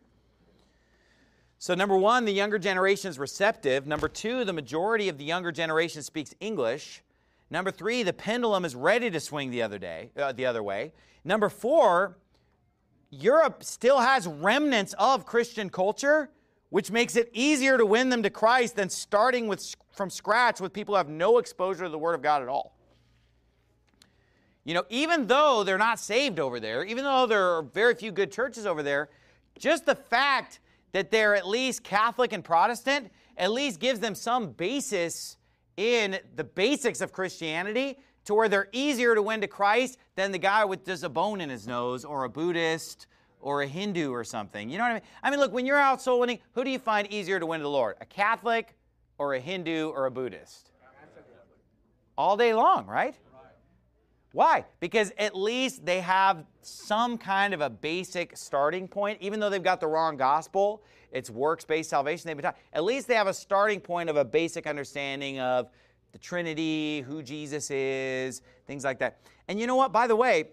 So number one, the younger generation is receptive. Number two, the majority of the younger generation speaks English. Number three, the pendulum is ready to swing the other way. Number four, Europe still has remnants of Christian culture, which makes it easier to win them to Christ than starting from scratch with people who have no exposure to the Word of God at all. Even though they're not saved over there, even though there are very few good churches over there, just the fact that they're at least Catholic and Protestant at least gives them some basis in the basics of Christianity to where they're easier to win to Christ than the guy with just a bone in his nose or a Buddhist or a Hindu or something. You know what I mean? I mean, look, when you're out soul winning, who do you find easier to win to the Lord? A Catholic or a Hindu or a Buddhist? All day long, right? Why? Because at least they have some kind of a basic starting point. Even though they've got the wrong gospel, it's works-based salvation they've been taught. At least they have a starting point of a basic understanding of the Trinity, who Jesus is, things like that. And you know what? By the way,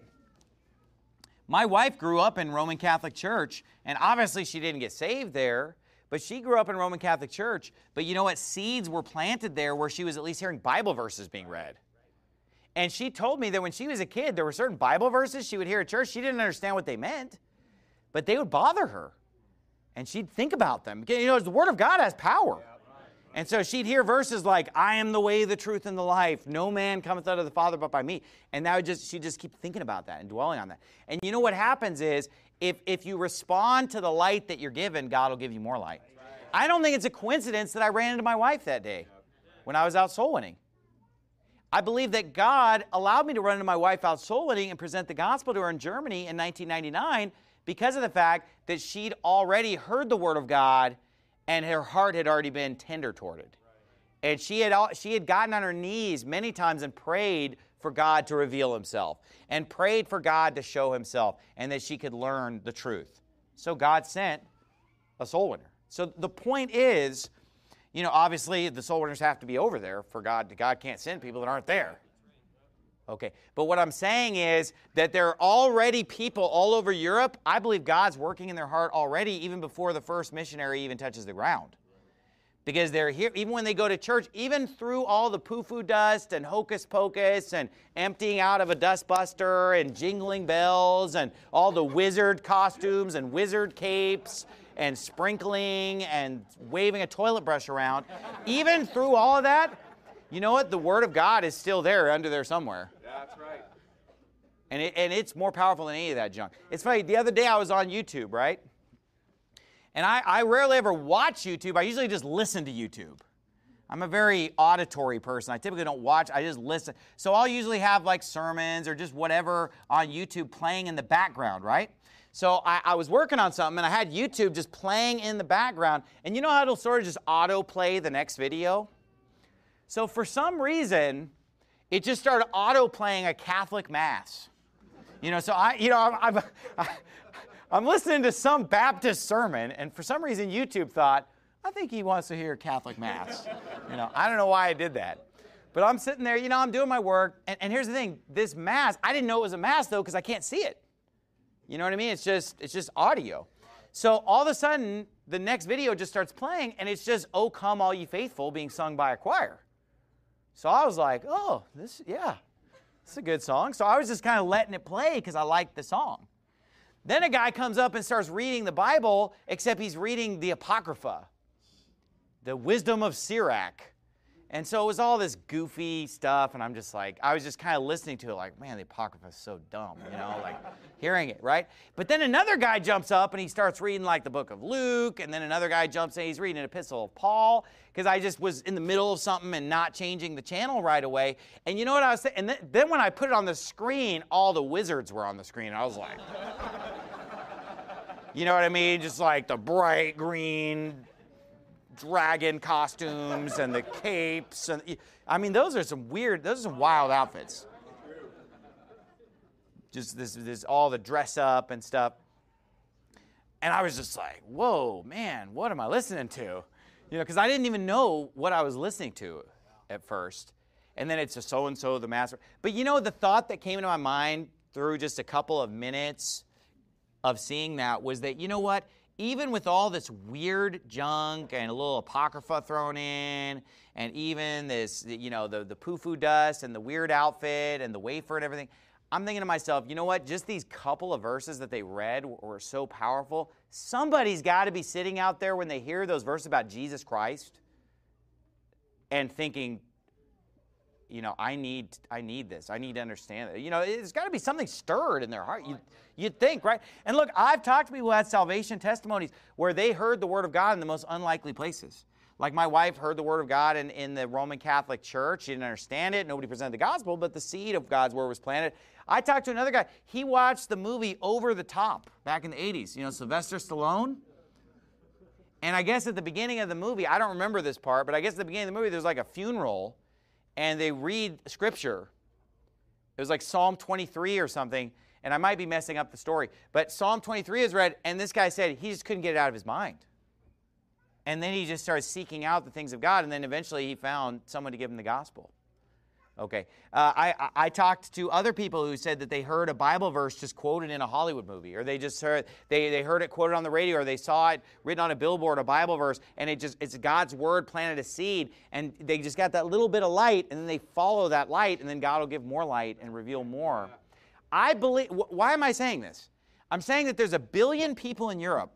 my wife grew up in Roman Catholic Church, and obviously she didn't get saved there, but she grew up in Roman Catholic Church. But you know what? Seeds were planted there where she was at least hearing Bible verses being read. And she told me that when she was a kid, there were certain Bible verses she would hear at church. She didn't understand what they meant, but they would bother her. And she'd think about them. You know, the Word of God has power. And so she'd hear verses like, I am the way, the truth, and the life. No man cometh unto the Father but by me. And she'd just keep thinking about that and dwelling on that. And you know what happens is, if you respond to the light that you're given, God will give you more light. I don't think it's a coincidence that I ran into my wife that day when I was out soul winning. I believe that God allowed me to run into my wife out soul winning and present the gospel to her in Germany in 1999 because of the fact that she'd already heard the Word of God and her heart had already been tender toward it. And she had gotten on her knees many times and prayed for God to reveal Himself and prayed for God to show Himself and that she could learn the truth. So God sent a soul winner. So the point is, you know, obviously the soul winners have to be over there for God. God can't send people that aren't there. Okay, but what I'm saying is that there are already people all over Europe. I believe God's working in their heart already even before the first missionary even touches the ground. Because they're here, even when they go to church, even through all the poo-poo dust and hocus pocus and emptying out of a dustbuster and jingling bells and all the wizard costumes and wizard capes and sprinkling and waving a toilet brush around, even through all of that, you know what? The Word of God is still there under there somewhere. That's right. And it's more powerful than any of that junk. It's funny, the other day I was on YouTube, right? And I rarely ever watch YouTube. I usually just listen to YouTube. I'm a very auditory person. I typically don't watch. I just listen. So I'll usually have like sermons or just whatever on YouTube playing in the background, right? So I was working on something, and I had YouTube just playing in the background. And you know how it'll sort of just auto-play the next video? So for some reason, it just started auto-playing a Catholic Mass. You know, so I'm listening to some Baptist sermon, and for some reason YouTube thought, I think he wants to hear Catholic Mass. You know, I don't know why I did that. But I'm sitting there, you know, I'm doing my work, and here's the thing, this Mass, I didn't know it was a Mass, though, because I can't see it. You know what I mean? It's just audio. So all of a sudden, the next video just starts playing, and it's just, "O Come All Ye Faithful," being sung by a choir. So I was like, oh, this is a good song. So I was just kind of letting it play because I liked the song. Then a guy comes up and starts reading the Bible, except he's reading the Apocrypha, the wisdom of Sirach. And so it was all this goofy stuff, and I'm just like, I was just kind of listening to it like, man, the Apocrypha is so dumb, you know, like hearing it, right? But then another guy jumps up and he starts reading like the book of Luke, and then another guy jumps in, he's reading an epistle of Paul, because I just was in the middle of something and not changing the channel right away. And you know what I was saying? And then when I put it on the screen, all the wizards were on the screen. I was like, you know what I mean? Just like the bright green dragon costumes and the capes, and I mean those are some wild outfits. Just this all the dress up and stuff. And I was just like, whoa, man, what am I listening to? You know, because I didn't even know what I was listening to at first. And then it's a so-and-so, the master. But you know, the thought that came into my mind through just a couple of minutes of seeing that was that, you know what? Even with all this weird junk and a little Apocrypha thrown in, and even this, you know, the poo-foo dust and the weird outfit and the wafer and everything, I'm thinking to myself, you know what? Just these couple of verses that they read were so powerful. Somebody's got to be sitting out there when they hear those verses about Jesus Christ and thinking, you know, I need this. I need to understand it. You know, there's got to be something stirred in their heart. You'd think, right? And look, I've talked to people who had salvation testimonies where they heard the Word of God in the most unlikely places. Like my wife heard the Word of God in the Roman Catholic Church. She didn't understand it. Nobody presented the gospel, but the seed of God's Word was planted. I talked to another guy. He watched the movie Over the Top back in the 80s. You know, Sylvester Stallone. And I guess at the beginning of the movie, I don't remember this part, but I guess at the beginning of the movie, there's like a funeral, and they read Scripture. It was like Psalm 23 or something, and I might be messing up the story. But Psalm 23 is read, and this guy said he just couldn't get it out of his mind. And then he just started seeking out the things of God, and then eventually he found someone to give him the gospel. Okay. I talked to other people who said that they heard a Bible verse just quoted in a Hollywood movie, or they just heard they heard it quoted on the radio, or they saw it written on a billboard, a Bible verse, and it's God's Word planted a seed, and they just got that little bit of light, and then they follow that light, and then God will give more light and reveal more. I believe. Why am I saying this? I'm saying that there's 1 billion people in Europe,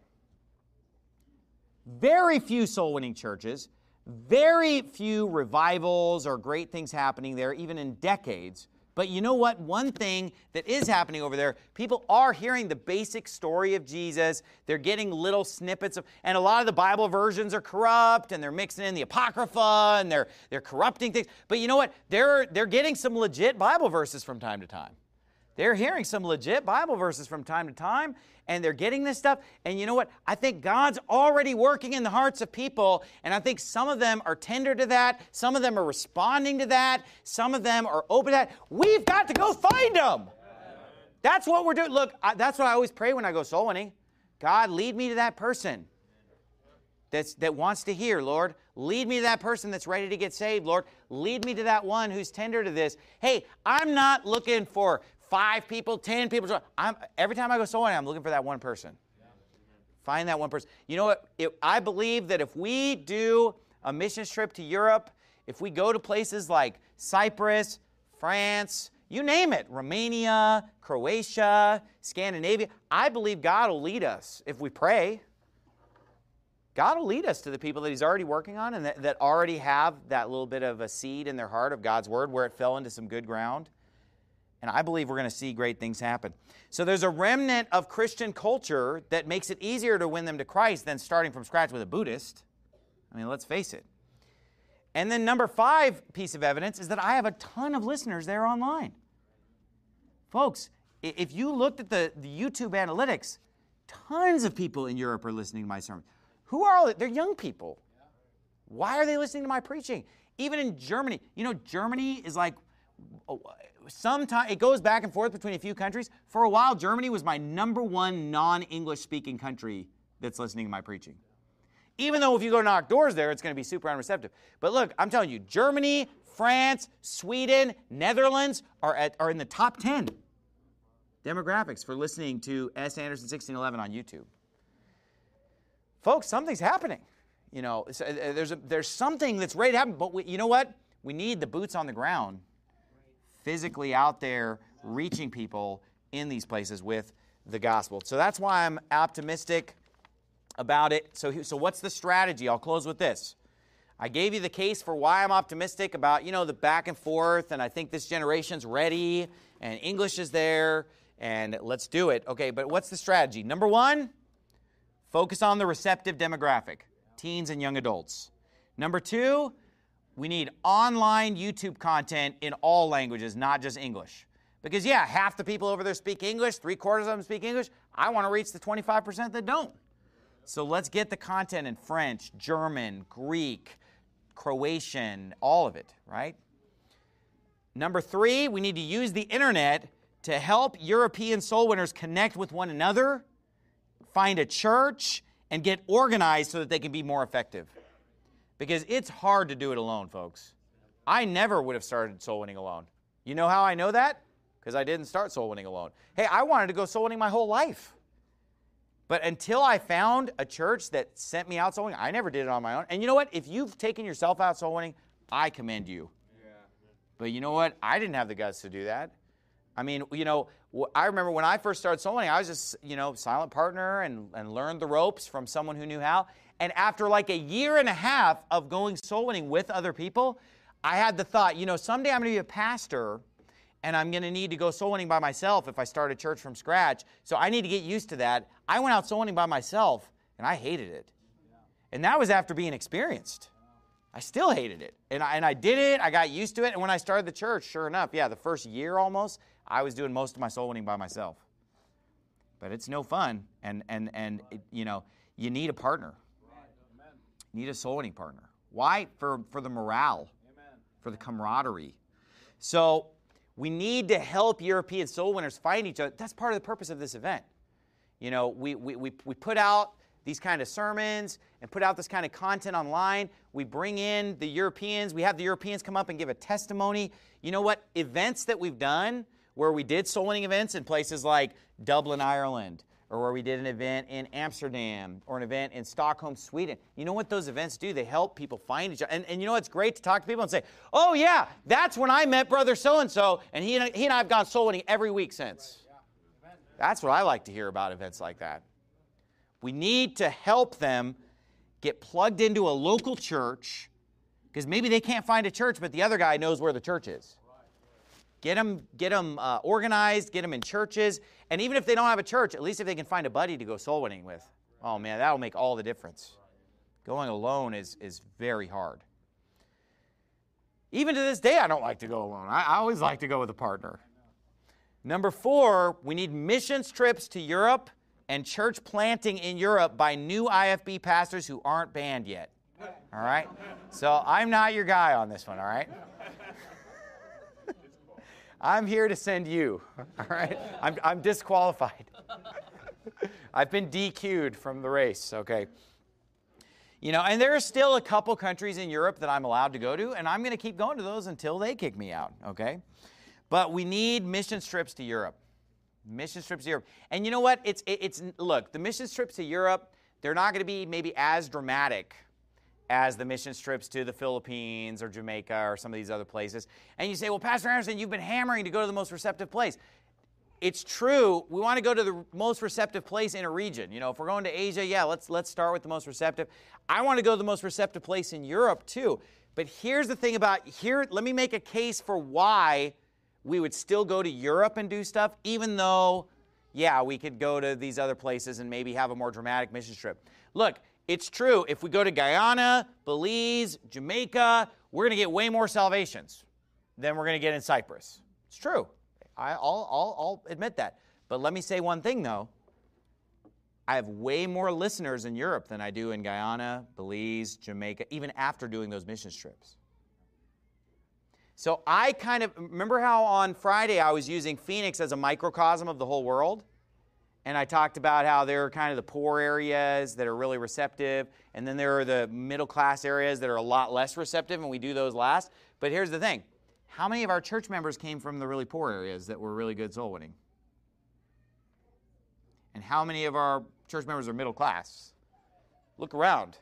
very few soul-winning churches, very few revivals or great things happening there, even in decades. But you know what? One thing that is happening over there, people are hearing the basic story of Jesus. They're getting little snippets of, and a lot of the Bible versions are corrupt, and they're mixing in the Apocrypha, and they're corrupting things. But you know what? They're getting some legit Bible verses from time to time. They're hearing some legit Bible verses from time to time, and they're getting this stuff. And you know what? I think God's already working in the hearts of people, and I think some of them are tender to that. Some of them are responding to that. Some of them are open to that. We've got to go find them. That's what we're doing. Look, that's what I always pray when I go soul winning. God, lead me to that person that wants to hear, Lord. Lead me to that person that's ready to get saved, Lord. Lead me to that one who's tender to this. Hey, I'm not looking for 5 people, 10 people. Every time I go soul winning, I'm looking for that one person. Find that one person. You know what? I believe that if we do a mission trip to Europe, if we go to places like Cyprus, France, you name it, Romania, Croatia, Scandinavia, I believe God will lead us if we pray. God will lead us to the people that He's already working on and that already have that little bit of a seed in their heart of God's Word where it fell into some good ground. And I believe we're going to see great things happen. So there's a remnant of Christian culture that makes it easier to win them to Christ than starting from scratch with a Buddhist. I mean, let's face it. And then number 5 piece of evidence is that I have a ton of listeners there online. Folks, if you looked at the YouTube analytics, tons of people in Europe are listening to my sermons. Who are all? They're young people. Why are they listening to my preaching? Even in Germany. You know, Germany is like... Sometimes it goes back and forth between a few countries. For a while, Germany was my number 1 non-English speaking country that's listening to my preaching. Even though if you go knock doors there, it's going to be super unreceptive. But look, I'm telling you, Germany, France, Sweden, Netherlands are in the top 10 demographics for listening to S. Anderson 1611 on YouTube. Folks, something's happening. You know, there's something that's ready to happen. But you know what? We need the boots on the ground, physically out there reaching people in these places with the gospel. So that's why I'm optimistic about it. So what's the strategy? I'll close with this. I gave you the case for why I'm optimistic about, you know, the back and forth, and I think this generation's ready, and English is there, and let's do it. Okay, but what's the strategy? Number 1, focus on the receptive demographic, teens and young adults. Number 2, we need online YouTube content in all languages, not just English. Because, yeah, half the people over there speak English, 3/4 of them speak English. I want to reach the 25% that don't. So let's get the content in French, German, Greek, Croatian, all of it, right? Number 3, we need to use the internet to help European soul winners connect with one another, find a church, and get organized so that they can be more effective. Because it's hard to do it alone, folks. I never would have started soul winning alone. You know how I know that? Because I didn't start soul winning alone. Hey, I wanted to go soul winning my whole life. But until I found a church that sent me out soul winning, I never did it on my own. And you know what? If you've taken yourself out soul winning, I commend you. Yeah. But you know what? I didn't have the guts to do that. I mean, you know, I remember when I first started soul winning, I was just, you know, silent partner and learned the ropes from someone who knew how. And after like 1.5 years of going soul winning with other people, I had the thought, you know, someday I'm going to be a pastor and I'm going to need to go soul winning by myself if I start a church from scratch. So I need to get used to that. I went out soul winning by myself and I hated it. And that was after being experienced. I still hated it. And I did it. I got used to it. And when I started the church, sure enough, the first year almost, I was doing most of my soul winning by myself. But it's no fun. And you need a partner. You need a soul winning partner. Why? For the morale, for the camaraderie. So we need to help European soul winners find each other. That's part of the purpose of this event. We put out these kind of sermons and put out this kind of content online. We bring in the Europeans. We have the Europeans come up and give a testimony. You know what? Events that we've done where we did soul winning events in places like Dublin, Ireland, or where we did an event in Amsterdam or an event in Stockholm, Sweden. You know what those events do? They help people find each other. And you know it's great to talk to people and say, oh yeah, that's when I met brother so-and-so, and he and I have gone soul winning every week since. That's what I like to hear about events like that. We need to help them get plugged into a local church, because maybe they can't find a church, but the other guy knows where the church is. Get them organized, get them in churches, and even if they don't have a church, at least if they can find a buddy to go soul winning with, oh man, that'll make all the difference. Going alone is very hard. Even to this day, I don't like to go alone. I always like to go with a partner. Number 4, we need missions trips to Europe and church planting in Europe by new IFB pastors who aren't banned yet. All right? So I'm not your guy on this one, all right? I'm here to send you, all right? I'm disqualified. I've been DQ'd from the race, okay? And there are still a couple countries in Europe that I'm allowed to go to, and I'm going to keep going to those until they kick me out, okay? But we need mission trips to Europe. Mission trips to Europe. And you know what? Look, the mission trips to Europe, they're not going to be maybe as dramatic as the mission trips to the Philippines or Jamaica or some of these other places. And you say, well, Pastor Anderson, you've been hammering to go to the most receptive place. It's true. We want to go to the most receptive place in a region. If we're going to Asia, let's start with the most receptive. I want to go to the most receptive place in Europe too. But here's the thing let me make a case for why we would still go to Europe and do stuff, even though, we could go to these other places and maybe have a more dramatic mission trip. Look, it's true. If we go to Guyana, Belize, Jamaica, we're going to get way more salvations than we're going to get in Cyprus. It's true. I'll admit that. But let me say one thing, though. I have way more listeners in Europe than I do in Guyana, Belize, Jamaica, even after doing those mission trips. So I remember how on Friday I was using Phoenix as a microcosm of the whole world? And I talked about how there are kind of the poor areas that are really receptive, and then there are the middle-class areas that are a lot less receptive, and we do those last. But here's the thing. How many of our church members came from the really poor areas that were really good soul winning? And how many of our church members are middle class? Look around.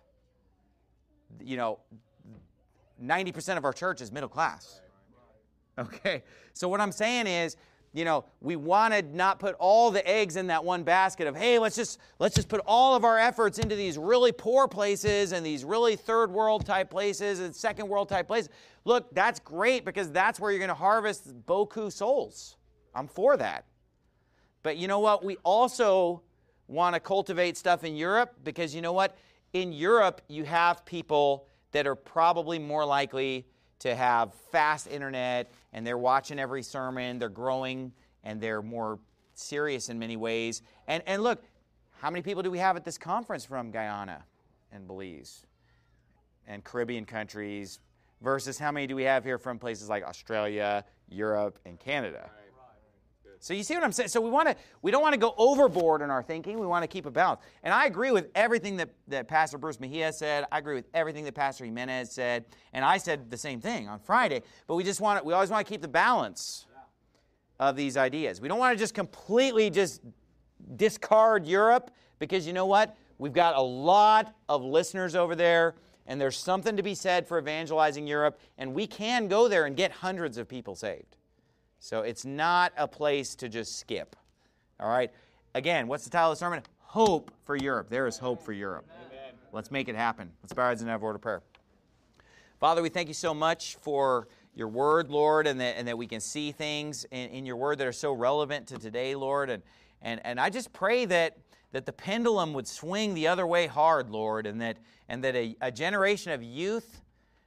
90% of our church is middle class. Okay, so what I'm saying is, we want to not put all the eggs in that one basket of, hey, let's just put all of our efforts into these really poor places and these really third world type places and second world type places. Look, that's great because that's where you're going to harvest beaucoup souls. I'm for that. But you know what? We also want to cultivate stuff in Europe because you know what? In Europe, you have people that are probably more likely to have fast internet, and they're watching every sermon, they're growing, and they're more serious in many ways. And look, how many people do we have at this conference from Guyana and Belize and Caribbean countries versus how many do we have here from places like Australia, Europe, and Canada? So you see what I'm saying? So we don't want to go overboard in our thinking. We want to keep a balance. And I agree with everything that Pastor Bruce Mejia said. I agree with everything that Pastor Jimenez said. And I said the same thing on Friday. But we always want to keep the balance of these ideas. We don't want to just completely just discard Europe because you know what? We've got a lot of listeners over there, and there's something to be said for evangelizing Europe, and we can go there and get hundreds of people saved. So it's not a place to just skip. All right? Again, what's the title of the sermon? Hope for Europe. There is hope for Europe. Amen. Let's make it happen. Let's bow our heads and have a word of prayer. Father, we thank you so much for your word, Lord, and that we can see things in your word that are so relevant to today, Lord. And I just pray that the pendulum would swing the other way hard, Lord, and that a generation of youth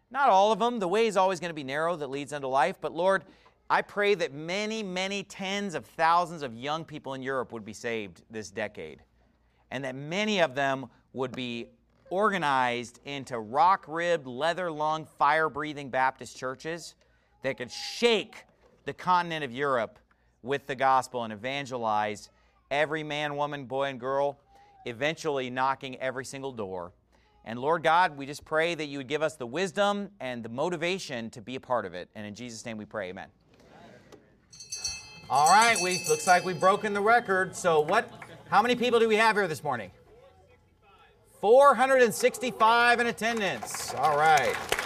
Not all of them. The way is always going to be narrow that leads unto life. But Lord, I pray that many, many tens of thousands of young people in Europe would be saved this decade. And that many of them would be organized into rock-ribbed, leather-lung, fire-breathing Baptist churches that could shake the continent of Europe with the gospel and evangelize every man, woman, boy, and girl, eventually knocking every single door. And Lord God, we just pray that you would give us the wisdom and the motivation to be a part of it. And in Jesus' name we pray, amen. All right, looks like we've broken the record. So how many people do we have here this morning? 465 in attendance. All right.